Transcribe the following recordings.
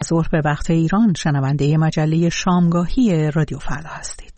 ظهر به وقت ایران شنونده مجله شامگاهی رادیو فردا هستید.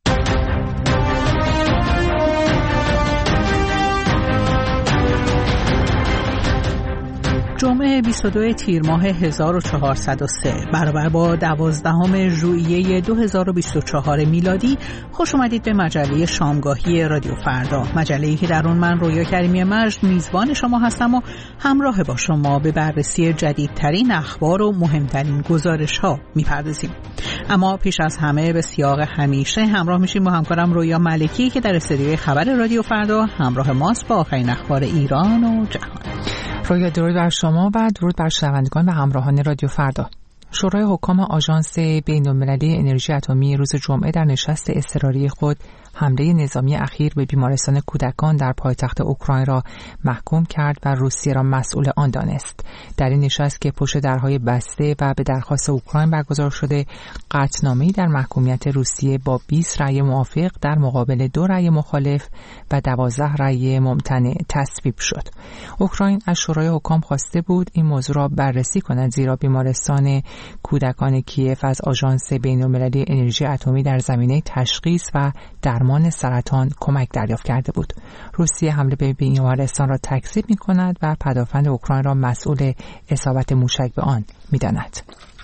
جمعه 22 تیر ماه 1403 برابر با 12 ژوئیه 2024 میلادی خوش اومدید به مجله شامگاهی رادیو فردا، مجله‌ای که در اون من رویا کریمی مجد میزبان شما هستم و همراه با شما به بررسی جدیدترین اخبار و مهمترین گزارش‌ها میپردازیم. اما پیش از همه به سیاق همیشه همراه میشیم با همکارم رویا ملکی که در استودیوی خبر رادیو فردا همراه ماست با آخرین اخبار ایران و جهان. رویا، درود بر شما و درود بر شنوندگان و همراهان رادیو فردا. شورای حکام آژانس بین‌المللی انرژی اتمی روز جمعه در نشست اضطراری خود حمله نظامی اخیر به بیمارستان کودکان در پایتخت اوکراین را محکوم کرد و روسیه را مسئول آن دانست. در این نشست که پشت درهای بسته و به درخواست اوکراین برگزار شده، قطعنامه‌ای در محکومیت روسیه با 20 رأی موافق در مقابل 2 رأی مخالف و 12 رأی ممتنع تصویب شد. اوکراین از شورای حکام خواسته بود این موضوع را بررسی کند، زیرا بیمارستان کودکان کیف از آژانس بین‌المللی انرژی اتمی در زمینه تشخیص و درمان سرطان کمک دریافت کرده بود. روسیه حمله به بیمارستان را تکذیب می‌کند و پدافند اوکراین را مسئول اصابت موشک به آن می‌داند.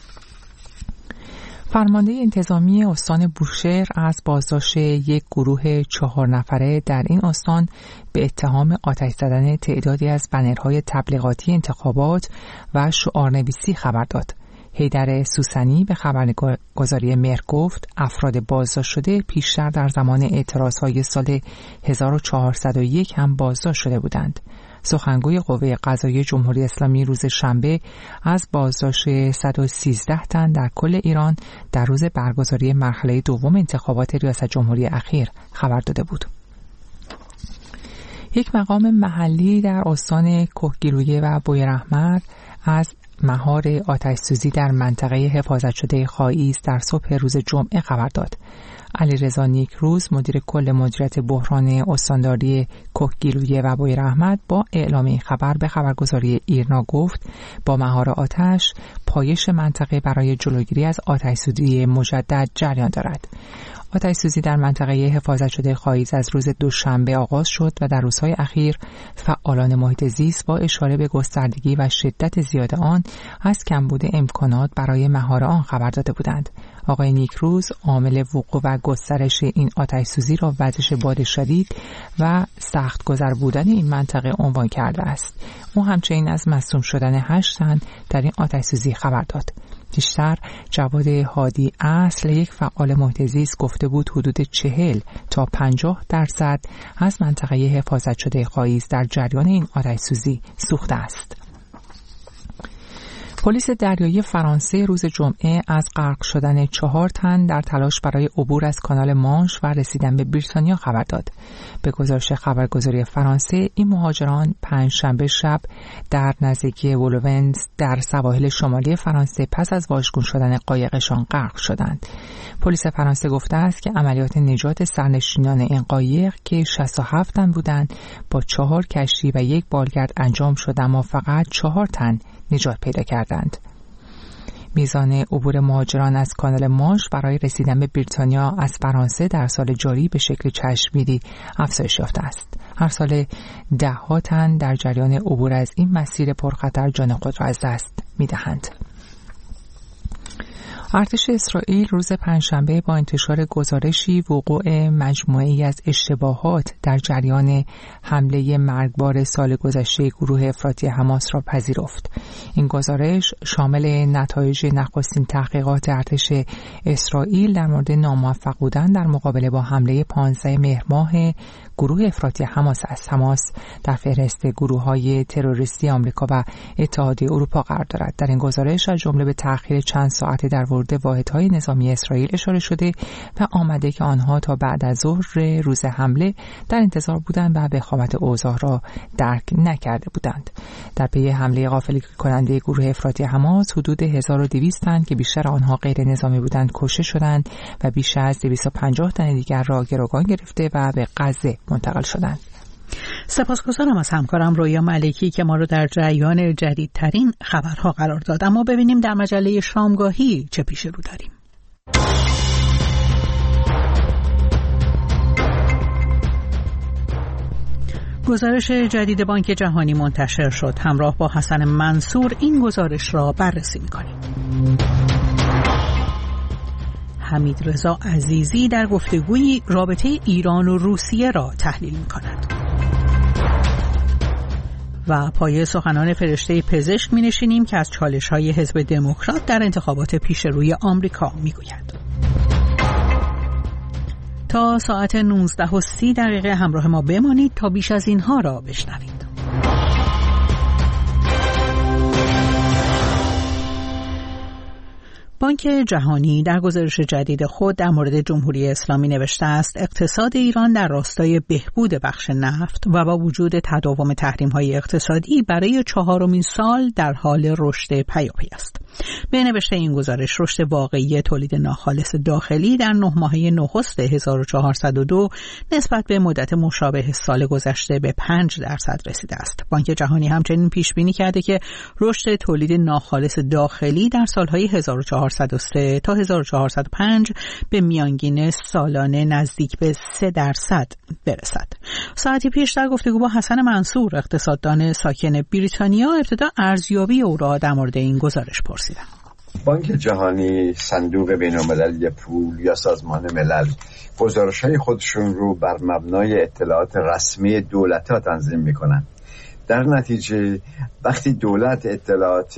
فرمانده انتظامی استان بوشهر از بازداشت یک گروه 4 نفره در این استان به اتهام آتش زدن تعدادی از بنرهای تبلیغاتی انتخابات و شعارنویسی خبر داد. حیدر سوسنی به خبرگزاری مهر گفت افراد بازداشت شده پیشتر در زمان اعتراضهای سال 1401 هم بازداشت شده بودند. سخنگوی قوه قضاییه جمهوری اسلامی روز شنبه از بازداشت 113 تن در کل ایران در روز برگزاری مرحله دوم انتخابات ریاست جمهوری اخیر خبر داده بود. یک مقام محلی در استان کهگیلویه و بویراحمد از مهار آتش‌سوزی در منطقه حفاظت شده خاییز در صبح روز جمعه خبر داد. علیرضا نیکروز مدیر کل مدیریت بحران استانداری کهگیلویه و بویراحمد با اعلام این خبر به خبرگزاری ایرنا گفت با مهار آتش پایش منطقه برای جلوگیری از آتش‌سوزی مجدد جریان دارد. آتش‌سوزی در منطقه حفاظت شده خاییز از روز دوشنبه آغاز شد و در روزهای اخیر فعالان محیط زیست با اشاره به گستردگی و شدت زیاد آن از کمبود امکانات برای مهار آن خبر داده بودند. آقای نیکروز عامل وقوع و گسترش این آتش‌سوزی را وزش باد شدید و سخت گذر بودن این منطقه عنوان کرده است. او همچنین از مصدوم شدن 8 تن در این آتش‌سوزی خبر داد. پیشتر جواد هادی اصل یک فعال محیط زیست گفته بود حدود 40 تا 50% از منطقه حفاظت شده خاییز در جریان این آتش‌سوزی سوخته است. پلیس دریایی فرانسه روز جمعه از غرق شدن 4 تن در تلاش برای عبور از کانال مانش و رسیدن به بریتانیا خبر داد. به گزارش خبرگزاری فرانسه این مهاجران پنجشنبه شب در نزدیکی ولونز در سواحل شمالی فرانسه پس از واژگون شدن قایقشان غرق شدند. پلیس فرانسه گفته است که عملیات نجات سرنشینان این قایق که 67 تن بودند با 4 کشتی و 1 بالگرد انجام شد، اما فقط 4 تن نجات پیدا کردند. میزان عبور مهاجران از کانال مانش برای رسیدن به بریتانیا از فرانسه در سال جاری به شکل چشمگیری افزایش یافته است. هر سال 10 تن در جریان عبور از این مسیر پرخطر جان خود را از دست می‌دهند. ارتش اسرائیل روز پنجشنبه با انتشار گزارشی وقوع مجموعه‌ای از اشتباهات در جریان حمله مرگبار سال گذشته گروه افراطی حماس را پذیرفت. این گزارش شامل نتایج نخستین تحقیقات ارتش اسرائیل در مورد ناموفق بودن در مقابله با حمله 15 مهر ماه گروه افراطی حماس است. حماس در فهرست گروه‌های تروریستی آمریکا و اتحادیه اروپا قرار دارد. در این گزارش از جمله به تأخیر چند ساعته در ورود واحدهای نظامی اسرائیل اشاره شده و آمده که آنها تا بعد از ظهر روز حمله در انتظار بودند و وخامت اوضاع را درک نکرده بودند. در پی حمله غافل کننده گروه افراطی حماس حدود 1200 تن که بیشتر آنها غیر نظامی بودند کشته شدند و بیش از 250 تن دیگر را گروگان گرفته و به غزه منتقل شدند. سپاسگزارم از همکارم رویا ملکی که ما رو در جریان جدیدترین خبرها قرار داد. اما ببینیم در مجله شامگاهی چه پیش رو داریم. گزارش جدید بانک جهانی منتشر شد. همراه با حسن منصور این گزارش را بررسی می‌کنیم. حمیدرضا عزیزی در گفتگویی رابطه ایران و روسیه را تحلیل می‌کند. و پایه سخنان فرشته پزشک می‌نشینیم که از چالش‌های حزب دموکرات در انتخابات پیشروی آمریکا می‌گوید. تا ساعت 19:30 همراه ما بمانید تا بیش از اینها را بشنوید. بانک جهانی در گزارش جدید خود در مورد جمهوری اسلامی نوشته است اقتصاد ایران در راستای بهبود بخش نفت و با وجود تداوم تحریم‌های اقتصادی برای 4مین سال در حال رشد پیاپی است. به نوشته این گزارش رشد واقعی تولید ناخالص داخلی در 9 ماهه نخست 1402 نسبت به مدت مشابه سال گذشته به 5% رسیده است. بانک جهانی همچنین پیش بینی کرده که رشد تولید ناخالص داخلی در سالهای 1403 تا 1405 به میانگین سالانه نزدیک به 3% برسد. ساعتی پیش در گفتگو با حسن منصور اقتصاددان ساکن بریتانیا ابتدا ارزیابی او را در مورد این گزارش پرسیدم. بانک جهانی، صندوق بین‌المللی پول یا سازمان ملل گزارش‌های خودشون رو بر مبنای اطلاعات رسمی دولت‌ها تنظیم می‌کنن. در نتیجه وقتی دولت اطلاعات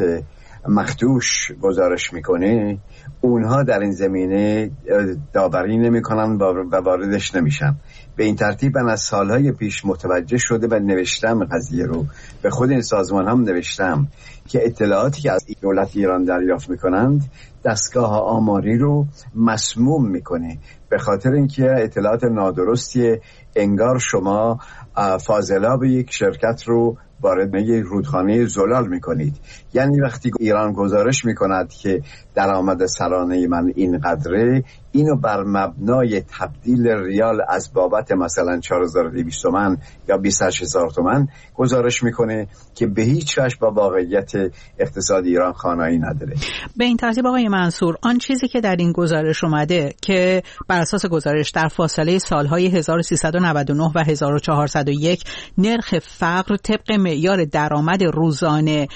مخدوش گزارش میکنه اونها در این زمینه داوری نمیکنن و واردش نمیشن. به این ترتیب من از سالهای پیش متوجه شده و نوشتم قضیه رو به خود این سازمان هم نوشتم که اطلاعاتی که از دولت ایران دریافت میکنند دستگاه آماری رو مسموم میکنه، به خاطر اینکه اطلاعات نادرستیه. انگار شما فاضلاب یک شرکت رو وارد یک رودخانه زلال میکنید. یعنی وقتی ایران گزارش میکند که درآمد سالانه من اینقدره، اینو بر مبنای تبدیل ریال از بابت مثلا 4200 تومان یا 28000 تومان گزارش میکنه که به هیچ وجه با واقعیت اقتصاد ایران خانایی نداره. به این ترتیب آقای منصور، آن چیزی که در این گزارش اومده که بر اساس گزارش در فاصله سالهای 1399 و 1401 نرخ فقر طبق معیار درآمد روزانه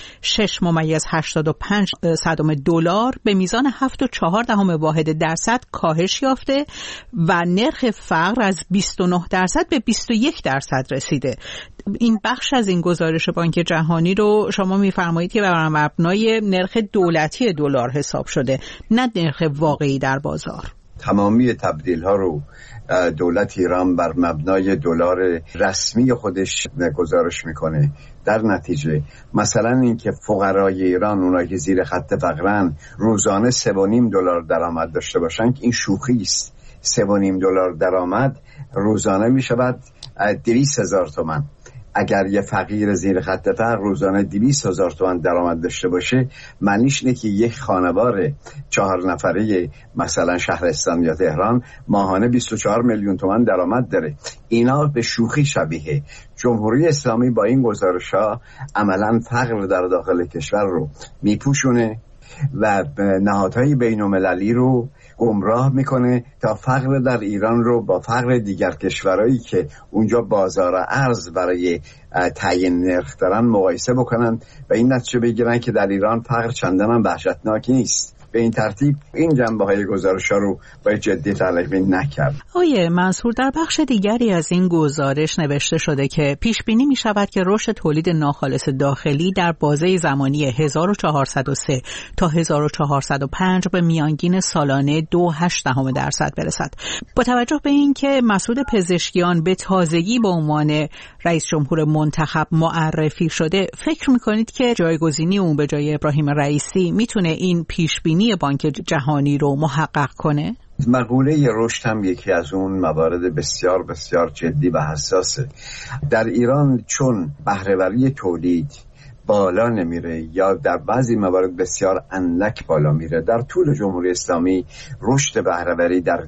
6.85 دلار به میزان 7.4 واحد درصد کاهش یافته و نرخ فقر از 29% به 21% رسیده. این بخش از این گزارش بانک جهانی رو شما می‌فرمایید که بر مبنای نرخ دولتی دلار حساب شده، نه نرخ واقعی در بازار. تمامی تبدیل ها رو دولت ایران بر مبنای دلار رسمی خودش گزارش میکنه. در نتیجه مثلا اینکه فقرای ایران، اونایی که زیر خط فقرن، روزانه 3.5 دلار درآمد داشته باشن، این شوخی است. 3.5 دلار درآمد روزانه میشود 200,000 تومان. اگر یه فقیر زیر خط فقر روزانه 200,000 تومان درآمد داشته باشه، معنیش اینه که یک خانوار 4 نفره مثلا شهرستان یا تهران ماهانه 24 میلیون تومان درآمد داره. اینا به شوخی شبیه. جمهوری اسلامی با این گزارش‌ها عملاً فقر در داخل کشور رو میپوشونه و نهادهای بین‌المللی رو گمراه میکنه تا فقر در ایران رو با فقر دیگر کشورهایی که اونجا بازار ارز برای تعیین نرخ دارن مقایسه بکنن و این نتیجه بگیرن که در ایران فقر چندان هم وحشتناک نیست. به این ترتیب این جنبه‌های گزارش‌ها رو باید جدی تلقی نکرد. آقای منصور، در بخش دیگری از این گزارش نوشته شده که پیش بینی می شود که رشد تولید ناخالص داخلی در بازه زمانی 1403 تا 1405 به میانگین سالانه 2.8% برسد. با توجه به اینکه مسعود پزشکیان به تازگی به عنوان رئیس جمهور منتخب معرفی شده، فکر می‌کنید که جایگزینی اون به جای ابراهیم رئیسی میتونه این پیش بینی بانک جهانی رو محقق کنه؟ مقوله رشد هم یکی از اون موارد بسیار بسیار جدی و حساسه. در ایران چون بهره‌وری تولید بالا نمیره یا در بعضی موارد بسیار اندک بالا میره. در طول جمهوری اسلامی رشد بهره‌وری در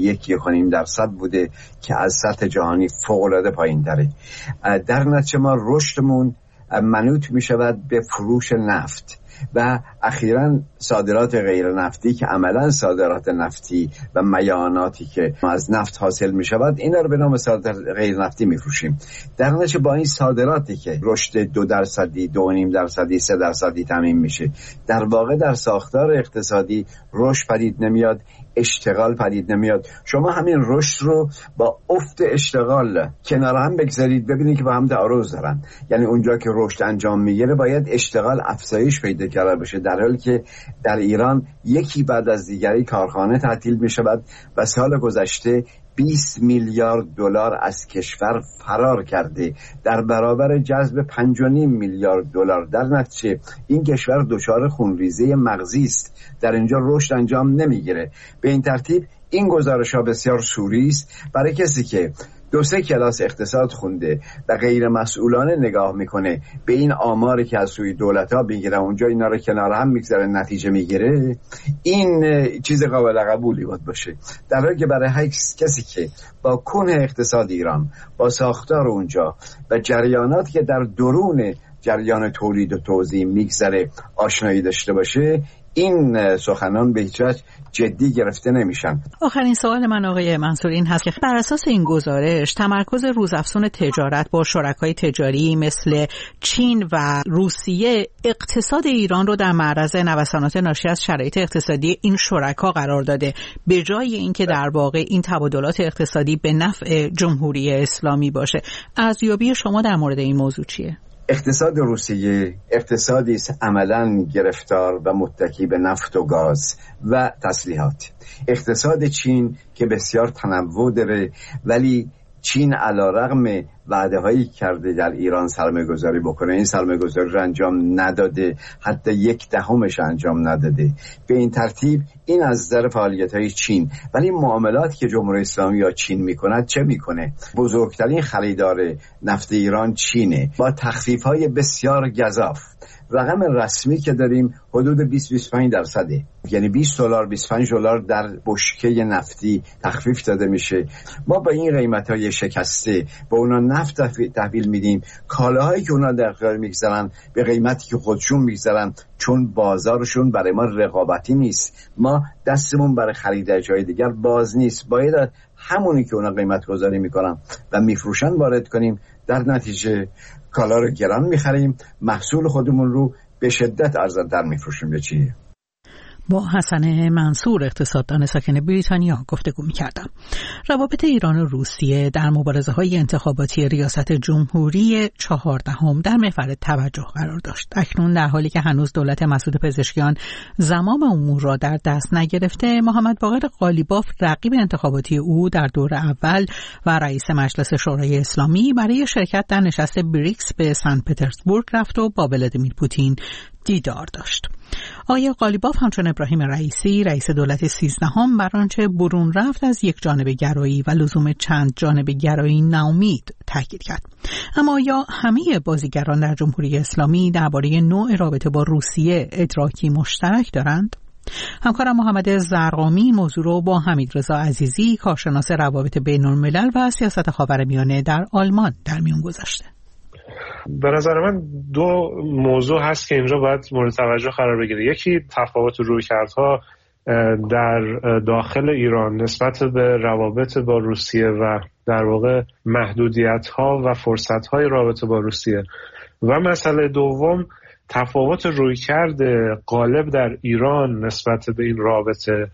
1.5% بوده که از سطح جهانی فوق‌العاده پایین‌تره. در نتیجه ما رشدمون منوط می شود به فروش نفت و اخیراً صادرات غیر نفتی که عملاً صادرات نفتی و میاناتی که از نفت حاصل می شود، اینا رو به نام صادرات غیر نفتی می فروشیم. در نتیجه با این صادراتی که رشد 2%، 2.5%، 3% تامین میشه، در واقع در ساختار اقتصادی رشد پدید نمیاد، اشتغال پدید نمیاد. شما همین رشد رو با افت اشتغال کنار هم بگذارید، ببینید که با هم تعارض دارن. یعنی اونجا که رشد انجام میگیره باید اشتغال افزایش پیدا کرده بشه، در حالی که در ایران یکی بعد از دیگری کارخانه تعطیل میشود و سال گذشته 20 میلیارد دلار از کشور فرار کرده در برابر جذب 5.5 میلیارد دلار. در نتیجه این کشور دچار خونریزی مغزی است، در اینجا رشد انجام نمیگیره. به این ترتیب این گزارش‌ها بسیار سوری است برای کسی که 2-3 کلاس اقتصاد خونده و غیر مسئولانه نگاه میکنه به این آماری که از سوی دولت‌ها میگیره، اونجا اینا رو کنار هم میگذاره نتیجه میگیره. این چیز قابل قبولی بود باشه، در حالی که برای هر کسی که با کنه اقتصاد ایران، با ساختار اونجا و جریاناتی که در درون جریان تولید و توزیع میگذره آشنایی داشته باشه، این سخنان به هیچ وجه جدی گرفته نمیشن. آخرین سوال من آقای منصور این هست که بر اساس این گزارش تمرکز روزافزون تجارت با شرکای تجاری مثل چین و روسیه اقتصاد ایران رو در معرض نوسانات ناشی از شرایط اقتصادی این شرکا قرار داده، به جای اینکه در واقع این تبادلات اقتصادی به نفع جمهوری اسلامی باشه. ارزیابی شما در مورد این موضوع چیه؟ اقتصاد روسیه اقتصادی است عملاً گرفتار و متکی به نفت و گاز و تسلیحات. اقتصاد چین که بسیار تنوع داره، ولی چین علیرغم وعده‌هایی کرده در ایران سرمایه‌گذاری بکنه، این سرمایه‌گذاری رو انجام نداده، حتی 1/10 انجام نداده. به این ترتیب این از نظر فعالیت‌های چین. ولی معاملاتی که جمهوری اسلامی یا چین می‌کند چه می‌کنه؟ بزرگترین خریدار نفت ایران چینه با تخفیف‌های بسیار گزاف. رقم رسمی که داریم حدود 20-25%، یعنی $20 $25 در بشکه نفتی تخفیف داده میشه. ما با این قیمت‌های شکسته با اونا نفت تحویل میدیم، کالاهایی که اونا در اختیار میگذارن به قیمتی که خودشون میگذارن، چون بازارشون برای ما رقابتی نیست، ما دستمون برای خرید جای دیگر باز نیست، باید همونی که اونا قیمت گذاری میکنن و میفروشن وارد کنیم. در نتیجه کالا رو گران میخریم، محصول خودمون رو به شدت ارزان‌تر میفروشیم. به چیه؟ با حسن منصور اقتصاددان ساکن بریتانیا گفتگو می‌کردم. روابط ایران و روسیه در مبارزه‌های انتخاباتی ریاست جمهوری 14 در محور توجه قرار داشت. اکنون در حالی که هنوز دولت مسعود پزشکیان زمام امور را در دست نگرفته، محمد باقر قالیباف رقیب انتخاباتی او در دور اول و رئیس مجلس شورای اسلامی برای شرکت در نشست بریکس به سن پترزبورگ رفت و با ولادیمیر پوتین دیدار داشت. آقای قالیباف همچون ابراهیم رئیسی رئیس دولت 13 بر آنچه برون رفت از یک جانبه گرایی و لزوم چند جانبه گرایی ناامید تاکید کرد. اما آیا همه بازیگران در جمهوری اسلامی درباره نوع رابطه با روسیه ادراکی مشترک دارند؟ همکارم محمد زرقامی موضوع رو با حمیدرضا عزیزی کارشناس روابط بین‌الملل و سیاست خاورمیانه در آلمان در میون گذاشته. به نظر من دو موضوع هست که اینجا باید مورد توجه قرار بگیره. یکی تفاوت رویکردها در داخل ایران نسبت به روابط با روسیه و در واقع محدودیت‌ها و فرصت‌های رابطه با روسیه، و مسئله دوم تفاوت رویکرد غالب در ایران نسبت به این رابطه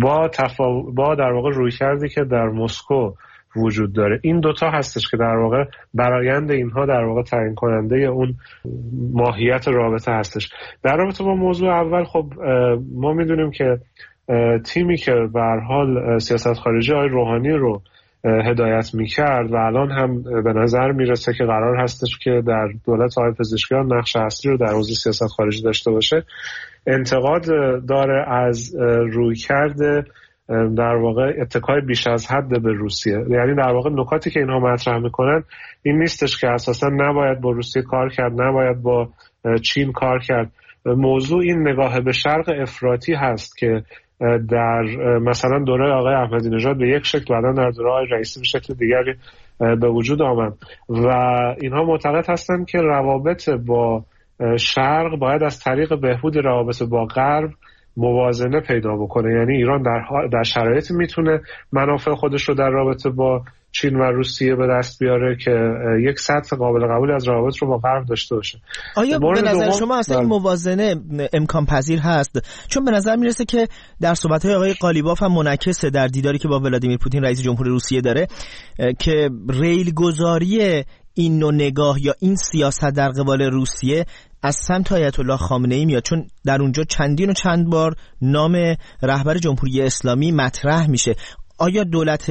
با در واقع رویکردی که در مسکو وجود داره. این دوتا هستش که در واقع برآیند اینها در واقع تعیین کننده اون ماهیت رابطه هستش. در رابطه با موضوع اول، خب ما میدونیم که تیمی که به هر حال سیاست خارجی آقای روحانی رو هدایت میکرد و الان هم به نظر میرسه که قرار هستش که در دولت آقای پزشکیان نقش اصلی رو در حوزه سیاست خارجی داشته باشه، انتقاد داره از رویکرد در واقع اتکای بیش از حد به روسیه. یعنی در واقع نکاتی که اینها مطرح میکنن این نیستش که اساسا نباید با روسیه کار کرد، نباید با چین کار کرد. موضوع این نگاه به شرق افراطی هست که در مثلا دوره آقای احمدی نژاد به یک شکل، بعدا در دوره آقای رئیسی به شکل دیگری به وجود آمد و اینها معتقد هستند که روابط با شرق باید از طریق بهبود روابط با غرب موازنه پیدا بکنه. یعنی ایران در شرایطی میتونه منافع خودش رو در رابطه با چین و روسیه به دست بیاره که یک سطح قابل قبولی از روابط رو با غرب داشته باشه. آیا به نظر شما اصلا این موازنه امکان پذیر هست؟ چون به نظر میرسه که در صحبت‌های آقای قالیباف هم منعکسه در دیداری که با ولادیمیر پوتین رئیس جمهور روسیه داره که ریل گذاری این نوع نگاه یا این سیاست در قبال روسیه از سمت آیت الله خامنه‌ای میاد، چون در اونجا چندین و چند بار نام رهبر جمهوری اسلامی مطرح میشه. آیا دولت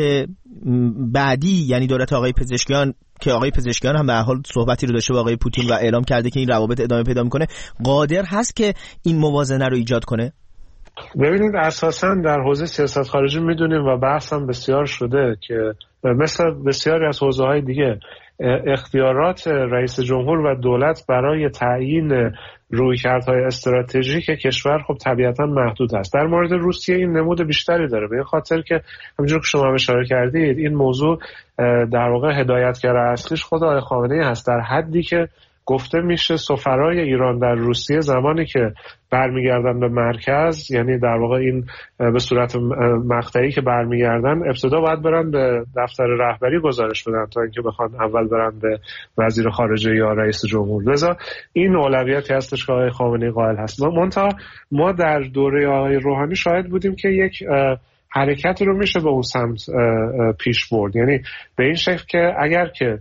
بعدی، یعنی دولت آقای پزشکیان، که آقای پزشکیان هم به هر حال صحبتی رو داشته با آقای پوتین و اعلام کرده که این روابط ادامه پیدا میکنه، قادر هست که این موازنه رو ایجاد کنه؟ ببینید اساساً در حوزه سیاست خارجی میدونیم و بحث هم بسیار شده که مثل بسیاری از حوزه‌های دیگه اختیارات رئیس جمهور و دولت برای تعیین رویکردهای استراتژیک کشور خب طبیعتاً محدود است. در مورد روسیه این نمود بیشتری داره، به این خاطر که همونجور که شما اشاره کردید این موضوع در واقع هدایتگر اصلیش خود آقای خامنه‌ای هست، در حدی که گفته میشه سفرای ایران در روسیه زمانی که برمیگردن به مرکز، یعنی در واقع این به صورت مقطعی که برمیگردن، ابتدا باید برن به دفتر رهبری گزارش بدن تا اینکه بخوان اول برن به وزیر خارجه یا رئیس جمهور. لذا این اولویتی هستش که آقای خامنه‌ای قائل هست. منتها ما در دوره آقای روحانی شاهد بودیم که یک حرکت رو میشه به اون سمت پیش برد، یعنی به این شکل که اگر که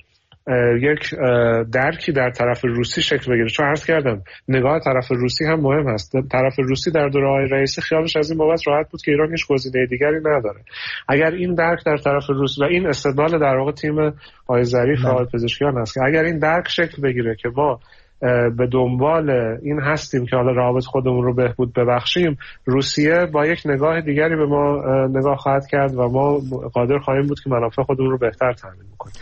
یک درکی در طرف روسی شکل بگیره، چون عرض کردم نگاه طرف روسی هم مهم هست. طرف روسی در دوره آقای رئیسی خیالش از این بابت راحت بود که ایران هیچ گزینه دیگری نداره. اگر این درک در طرف روس و این استدلال در واقع تیم آقای ظریف و آقای پزشکیان هست که اگر این درک شکل بگیره که ما به دنبال این هستیم که حالا روابط خودمون رو بهبود ببخشیم، روسیه با یک نگاه دیگری به ما نگاه خواهد کرد و ما قادر خواهیم بود که منافع خودمون رو بهتر تامین کنیم.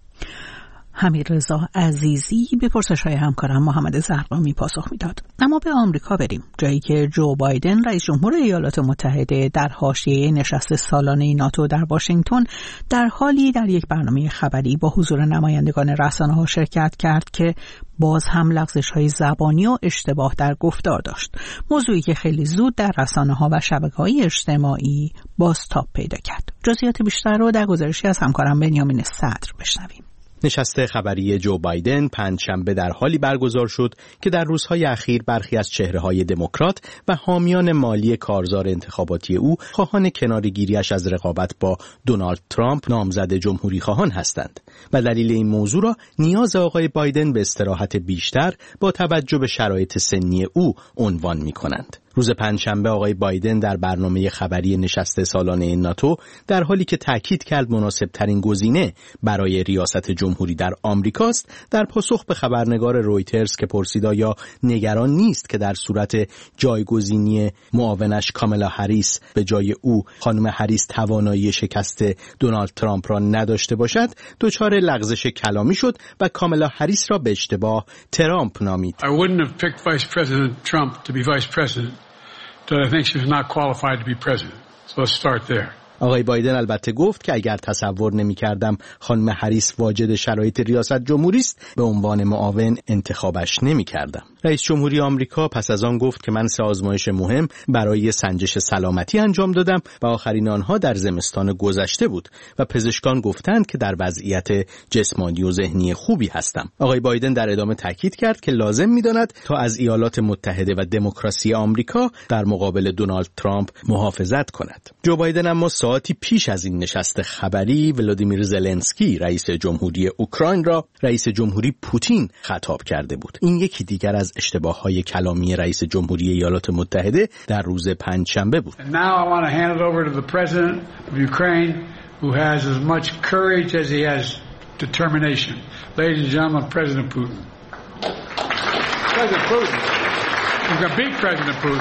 حمیدرضا عزیزی به پرسش‌های همکارم محمد زرقامی پاسخ میداد. اما به آمریکا بریم، جایی که جو بایدن رئیس جمهور ایالات متحده در حاشیه نشست سالانه ناتو در واشنگتن در حالی در یک برنامه خبری با حضور نمایندگان رسانه‌ها شرکت کرد که باز هم لغزش‌های زبانی و اشتباه در گفتار داشت، موضوعی که خیلی زود در رسانه‌ها و شبکه‌های اجتماعی بازتاب پیدا کرد. جزئیات بیشتر رو در گزارشی از همکارم بنیامین صدر بشنویم. نشست خبری جو بایدن پنجشنبه در حالی برگزار شد که در روزهای اخیر برخی از چهره‌های دموکرات و حامیان مالی کارزار انتخاباتی او خواهان کناره‌گیری‌اش از رقابت با دونالد ترامپ نامزد جمهوری‌خواهان هستند و دلیل این موضوع را نیاز آقای بایدن به استراحت بیشتر با توجه به شرایط سنی او عنوان می‌کنند. روز پنجشنبه آقای بایدن در برنامه خبری نشست سالانه ناتو در حالی که تاکید کرد مناسب‌ترین گزینه برای ریاست جمهوری در آمریکاست، در پاسخ به خبرنگار رویترز که پرسید آیا نگران نیست که در صورت جایگزینی معاونش کامالا هریس به جای او خانم هریس توانایی شکست دونالد ترامپ را نداشته باشد، دچار لغزش کلامی شد و کامالا هریس را به اشتباه ترامپ نامید. I wouldn't have picked Vice President Trump to be Vice President. So I think she was not qualified to be president. So let's start there. آقای بایدن البته گفت که اگر تصور نمی‌کردم خانم هریس واجد شرایط ریاست جمهوری است به عنوان معاون انتخابش نمی‌کردم. رئیس جمهوری آمریکا پس از آن گفت که من 3 آزمایش مهم برای سنجش سلامتی انجام دادم و آخرین آنها در زمستان گذشته بود و پزشکان گفتند که در وضعیت جسمانی و ذهنی خوبی هستم. آقای بایدن در ادامه تاکید کرد که لازم می‌داند تا از ایالات متحده و دموکراسی آمریکا در مقابل دونالد ترامپ محافظت کند. جو بایدن اما ساعتی پیش از این نشست خبری ولادیمیر زلنسکی رئیس جمهوری اوکراین را رئیس جمهوری پوتین خطاب کرده بود. این یکی دیگر از اشتباه‌های کلامی رئیس جمهوری ایالات متحده در روز پنجشنبه بود. And now I want to hand it over to the president of Ukraine who has as much courage as he has determination. Ladies and gentlemen, President Putin. President Putin. You can beat President Putin.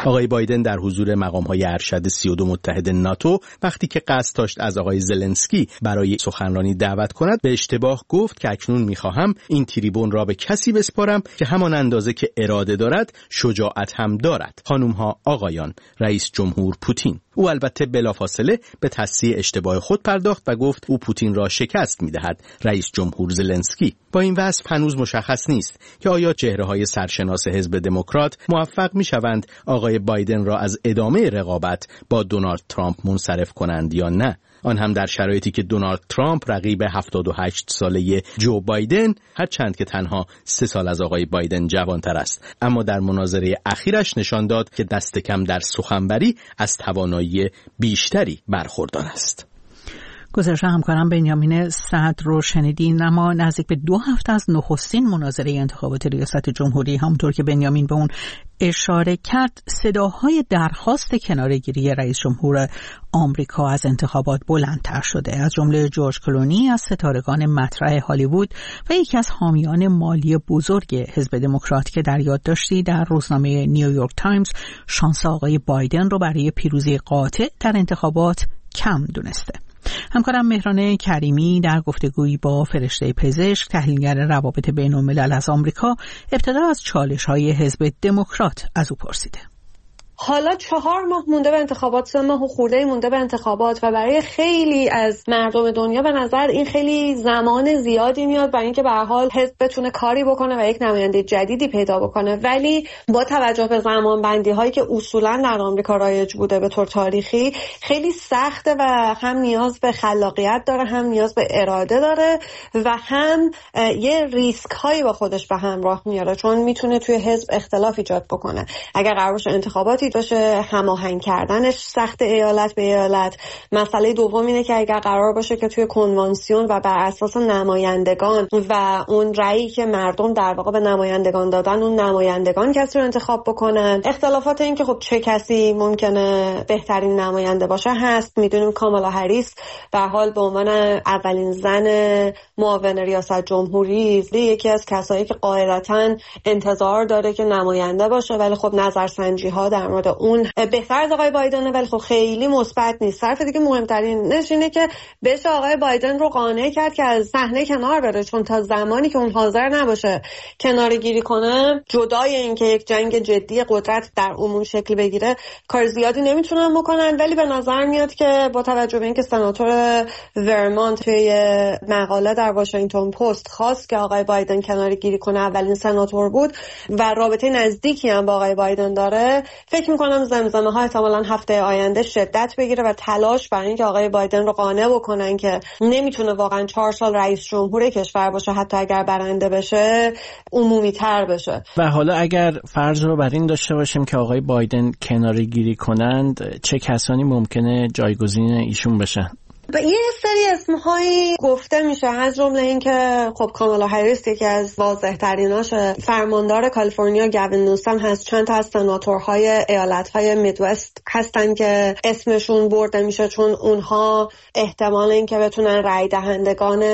آقای بایدن در حضور مقام‌های ارشد 32 متحد ناتو وقتی که قصد داشت از آقای زلنسکی برای سخنرانی دعوت کند به اشتباه گفت که اکنون می‌خواهم این تریبون را به کسی بسپارم که همان اندازه که اراده دارد شجاعت هم دارد. خانم‌ها، آقایان، رئیس جمهور پوتین. او البته بلافاصله به تصحیح اشتباه خود پرداخت و گفت او پوتین را شکست می‌دهد. رئیس جمهور زلنسکی با این وصف هنوز مشخص نیست که آیا چهره‌های سرشناس حزب دموکرات موفق می‌شوند آقای بایدن را از ادامه رقابت با دونالد ترامپ منصرف کنند یا نه. آن هم در شرایطی که دونالد ترامپ رقیب 78 ساله جو بایدن، هرچند که تنها 3 سال از آقای بایدن جوانتر است، اما در مناظره اخیرش نشان داد که دست کم در سخنوری از توانایی بیشتری برخوردار است. گزارش همکارم بنیامین صدر رو شنیدین. اما نزدیک به 2 هفته از نخستین مناظره انتخابات ریاست جمهوری، همونطور که بنیامین به اون اشاره کرد، صداهای درخواست کناره‌گیری رئیس جمهور آمریکا از انتخابات بلندتر شده، از جمله جورج کلونی از ستارگان مطرح هالیوود و یکی از حامیان مالی بزرگ حزب دموکرات که در یادداشتی در روزنامه نیویورک تایمز شانس آقای بایدن رو برای پیروزی قاطع در انتخابات کم دونسته. همکارم مهران کریمی در گفتگویی با فرشته پزشک، تحلیلگر روابط بین الملل از آمریکا، ابتدا از چالش‌های حزب دموکرات از او پرسیده. حالا 4 ماه مونده به انتخابات، 3 ماه و خورده مونده به انتخابات و برای خیلی از مردم دنیا به نظر این خیلی زمان زیادی میاد برای اینکه به هر حال حزب بتونه کاری بکنه و یک نماینده جدیدی پیدا بکنه. ولی با توجه به زمان بندی هایی که اصولا در آمریکا رایج بوده به طور تاریخی، خیلی سخته و هم نیاز به خلاقیت داره، هم نیاز به اراده داره و هم یه ریسک هایی با خودش به همراه میاره، چون میتونه توی حزب اختلاف ایجاد بکنه. اگر قرار باشه انتخاباتی باشه، هماهنگ کردنش سخت ایالت به ایالت. مسئله دوم اینه که اگر قرار باشه که توی کنوانسیون و بر اساس نمایندگان و اون رأیی که مردم در واقع به نمایندگان دادن، اون نمایندگان کسی رو انتخاب بکنن، اختلافات این که خب چه کسی ممکنه بهترین نماینده باشه هست. میدونیم کامالا هریس به حال به عنوان اولین زن معاون ریاست جمهوری یکی از کسایی که قاعدتاً انتظار داره که نماینده باشه، ولی خب نظرسنجی‌ها در مورد اون بهتر از آقای بایدنه، ولی خب خیلی مثبت نیست. طرف دیگه مهمترینش اینه که بشه آقای بایدن رو قانع کرد که از صحنه کنار بره، چون تا زمانی که اون حاضر نباشه کناره‌گیری کنه، جدای این که یک جنگ جدی قدرت در عموم شکل بگیره، کار زیادی نمیتونن بکنن. ولی به نظر میاد که با توجه به اینکه سناتور ورمانت توی مقاله در واشنگتن پست خواست که آقای بایدن کناره‌گیری کنه، اولین سناتور بود و رابطه نزدیکی هم با آقای بایدن داره، فکر میکنم زمزمه ها احتمالاً هفته آینده شدت بگیره و تلاش برای اینکه آقای بایدن رو قانع بکنن که نمیتونه واقعا 4 سال رئیس جمهور کشور باشه، حتی اگر برنده بشه عمومی تر بشه. و حالا اگر فرض رو بر این داشته باشیم که آقای بایدن کناره‌گیری کنند، چه کسانی ممکنه جایگزین ایشون بشن؟ یه سری اسمهایی گفته میشه، از جمله این که خب کامالا هریس یکی از واضح تریناشه، فرماندار کالیفرنیا گوین نیوسام هست، چند تا از سناتورهای ایالت‌های میدوست هستن که اسمشون برده میشه، چون اونها احتمال این که بتونن رای دهندگان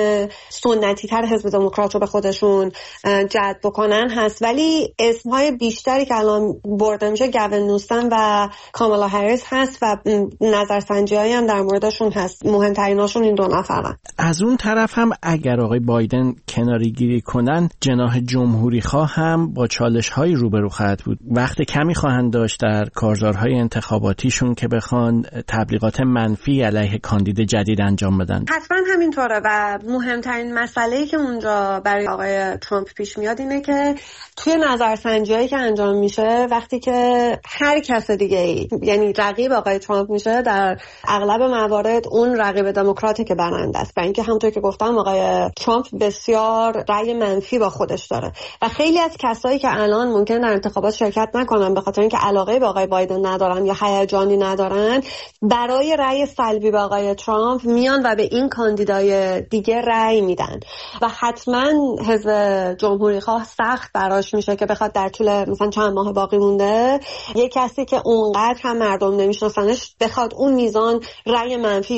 سنتی تر حزب دموکرات رو به خودشون جلب بکنن هست. ولی اسمهای بیشتری که الان برده میشه گوین نیوسام و کامالا هریس هست و نظرسنجی‌هایی هم در موردشون هست. مهمتریناشون این 2 نفرن. از اون طرف هم اگر آقای بایدن کناره‌گیری کنن، جناح جمهوری خواه هم با چالش‌های روبرو خواهد بود. وقت کمی خواهند داشت در کارزارهای انتخاباتیشون که بخوان تبلیغات منفی علیه کاندید جدید انجام بدن. حتما همینطوره و مهمترین مسئله‌ای که اونجا برای آقای ترامپ پیش میاد اینه که توی نظرسنجی‌هایی که انجام میشه، وقتی که هر کس دیگه‌ای یعنی رقیب آقای ترامپ میشه، در اغلب موارد اون رقیب دموکراتی که برنده است. برای اینکه همونطور که گفتم آقای ترامپ بسیار رأی منفی با خودش داره و خیلی از کسایی که الان ممکن در انتخابات شرکت نکنن به خاطر اینکه علاقه به آقای بایدن ندارن یا هیجانی ندارن، برای رأی سلبی به آقای ترامپ میان و به این کاندیدای دیگه رأی میدن و حتما حزب جمهوری خواه سخت براش میشه که بخواد در طول مثلا چند ماه باقی مونده یک کسی که اونقدر هم مردم نمیشناسنش بخواد اون میزان رأی منفی یا علاقه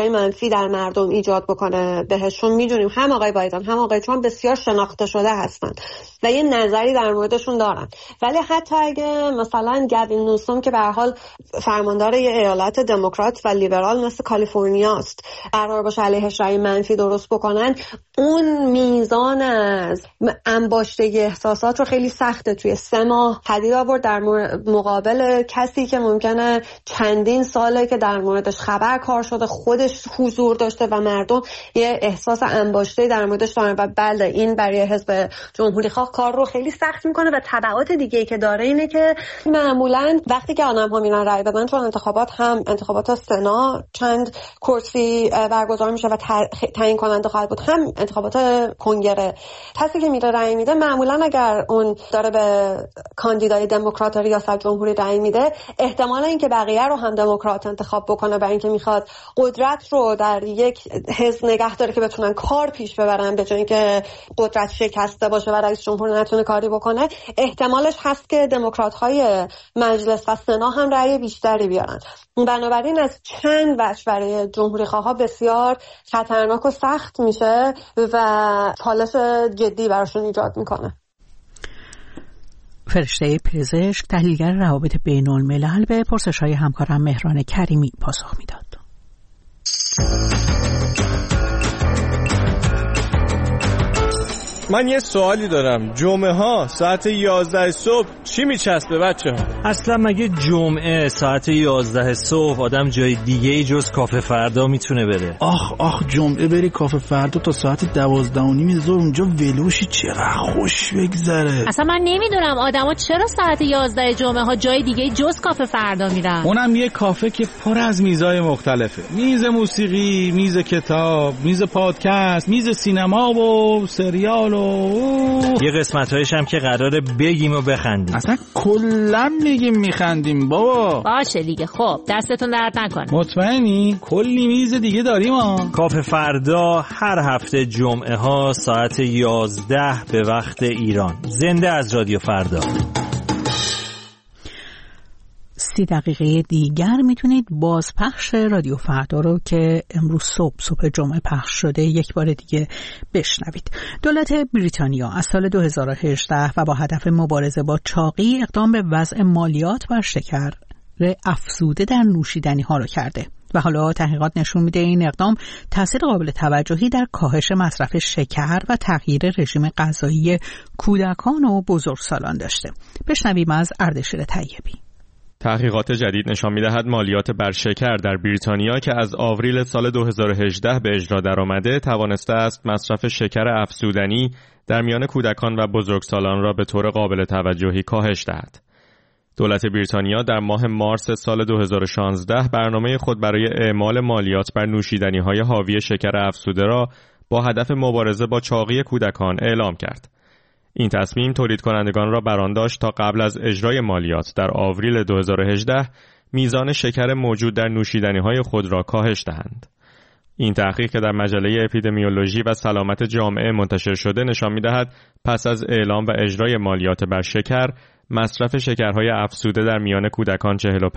منفی در مردم ایجاد بکنه بهشون. میدونیم هم آقای بایدن هم آقای ترامپ بسیار شناخته شده هستن و یه نظری در موردشون دارن، ولی حتی اگه مثلا گوین نیوسوم که به هر حال فرماندار یه ایالت دموکرات و لیبرال مثل کالیفرنیا است قرار باشه علیهش رأی منفی درست بکنن، اون میزان از انباشتگی احساسات رو خیلی سخته توی 3 ماه پدید آورد در مقابل کسی که ممکنه چندین ساله که در موردش خبر کار شده، خودش حضور داشته و مردم یه احساس انباشته در موردش دارن. و بله این برای حزب جمهوری خواه کار رو خیلی سخت میکنه و تبعات دیگه‌ای که داره اینه که معمولاً وقتی که آدم‌ها میرن رأی بدن چون انتخابات سنا چند کرسی برگزار میشه و تعیین کننده خواهد بود، هم انتخابات کنگره، کسی که میره رأی میده معمولاً اگر اون داره به کاندیدای دموکرات ریاست جمهوری رأی میده، احتمال اینکه بقیه رو هم دموکرات انتخاب بکنه برای اینکه میخواد قدرت رو در یک حزب نگه داره که بتونن کار پیش ببرن به جای اینکه قدرت شکسته باشه و رئیس جمهور نتونه کاری بکنه، احتمالش هست که دموکرات‌های مجلس و سنا هم رأی بیشتری بیارن. بنابراین از چند وجه برای جمهوری خواها بسیار خطرناک و سخت میشه و چالش جدی براشون ایجاد میکنه. فرشته پزشک، تحلیلگر روابط بین الملل، به پرسش‌های همکارم مهران کریمی پاسخ میداد. من یه سوالی دارم، جمعه ها ساعت 11 صبح چی میچسبه بچه ها؟ اصلا مگه جمعه ساعت 11 صبح آدم جای دیگه جز کافه فردا میتونه بره؟ آخ جمعه بری کافه فردا تا ساعت 12:30 ظهر اونجا ولوشی، چقدر خوش بگذره. اصلا من نمیدونم آدما چرا ساعت 11 جمعه ها جای دیگه جز کافه فردا میرن. اونم یه کافه که پر از میزای مختلفه، میز موسیقی، میز کتاب، میز پادکست، میز سینما و سریال یه قسمت‌هایش هم که قراره بگیم و بخندیم. اصلا کلا میگیم میخندیم بابا. باشه دیگه، خب دستتون درد نکنه. مطمئنی؟ کلی میز دیگه داریم ها. کافه فردا هر هفته جمعه ها ساعت 11 به وقت ایران. زنده از رادیو فردا. 30 دقیقه دیگر میتونید بازپخش رادیو فردا رو که امروز صبح جمعه پخش شده یک بار دیگه بشنوید. دولت بریتانیا از سال 2018 و با هدف مبارزه با چاقی اقدام به وضع مالیات بر شکر افزوده در نوشیدنی ها رو کرده و حالا تحقیقات نشون میده این اقدام تاثیر قابل توجهی در کاهش مصرف شکر و تغییر رژیم غذایی کودکان و بزرگسالان داشته. بشنویم از اردشیر طیبی. تحقیقات جدید نشان می‌دهد مالیات بر شکر در بریتانیا که از آوریل سال 2018 به اجرا درآمده توانسته است مصرف شکر افزودنی در میان کودکان و بزرگسالان را به طور قابل توجهی کاهش دهد. دولت بریتانیا در ماه مارس سال 2016 برنامه خود برای اعمال مالیات بر نوشیدنی‌های حاوی شکر افزوده را با هدف مبارزه با چاقی کودکان اعلام کرد. این تصمیم تولید کنندگان را بر آن داشت تا قبل از اجرای مالیات در آوریل 2018 میزان شکر موجود در نوشیدنی‌های خود را کاهش دهند. این تحقیق که در مجله اپیدمیولوژی و سلامت جامعه منتشر شده نشان می‌دهد پس از اعلام و اجرای مالیات بر شکر، مصرف شکرهای افزوده در میان کودکان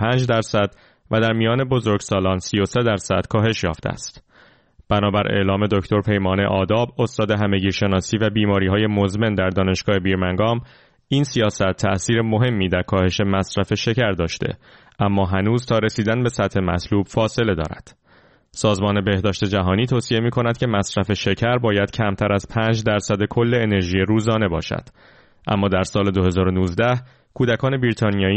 45% و در میان بزرگسالان 33% کاهش یافته است. بنابر اعلام دکتر پیمان آداب، استاد همگیرشناسی و بیماری‌های مزمن در دانشگاه بیرمنگام، این سیاست تأثیر مهمی در کاهش مصرف شکر داشته، اما هنوز تا رسیدن به سطح مطلوب فاصله دارد. سازمان بهداشت جهانی توصیه می‌کند که مصرف شکر باید کمتر از 5% کل انرژی روزانه باشد. اما در سال 2019 کودکان بریتانیایی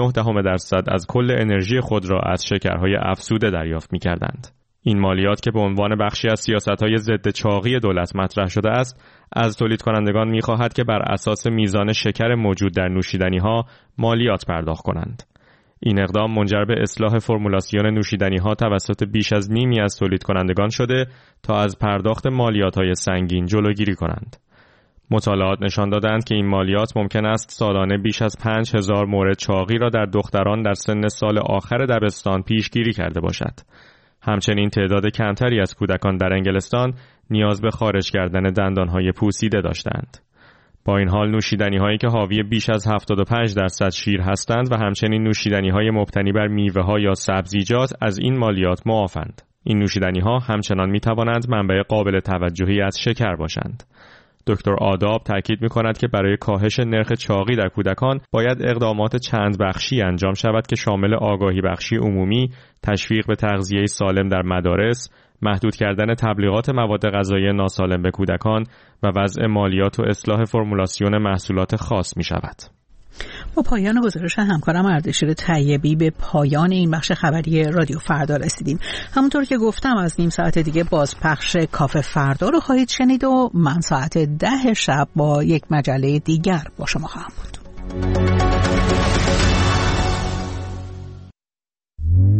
9.9% از کل انرژی خود را از شکرهای افزوده دریافت می‌کردند. این مالیات که به عنوان بخشی از سیاست‌های ضد چاقی دولت مطرح شده است، از تولید کنندگان می‌خواهد که بر اساس میزان شکر موجود در نوشیدنی‌ها مالیات پرداخت کنند. این اقدام منجر به اصلاح فرمولاسیون نوشیدنی‌ها توسط بیش از نیمی از تولید کنندگان شده تا از پرداخت مالیات‌های سنگین جلوگیری کنند. مطالعات نشان دادند که این مالیات ممکن است سالانه بیش از 5000 مورد چاقی را در دختران در سن سال آخر دبستان پیشگیری کرده باشد. همچنین تعداد کمتری از کودکان در انگلستان نیاز به خارج کردن دندانهای پوسیده داشتند. با این حال نوشیدنی‌هایی که حاوی بیش از 75% شیر هستند و همچنین نوشیدنی‌های مبتنی بر میوه‌ها یا سبزیجات از این مالیات معافند. این نوشیدنی‌ها همچنان می‌توانند منبع قابل توجهی از شکر باشند. دکتر آداب تاکید می‌کند که برای کاهش نرخ چاقی در کودکان باید اقدامات چند بخشی انجام شود که شامل آگاهی بخشی عمومی، تشویق به تغذیه سالم در مدارس، محدود کردن تبلیغات مواد غذایی ناسالم به کودکان و وضع مالیات و اصلاح فرمولاسیون محصولات خاص می‌شود. با پایان گزارش همکارم اردشیر طیبی به پایان این بخش خبری رادیو فردا رسیدیم. همونطور که گفتم از نیم ساعت دیگه بازپخش کافه فردا رو خواهید شنید و من ساعت 10 شب با یک مجله دیگر با شما خواهم بود.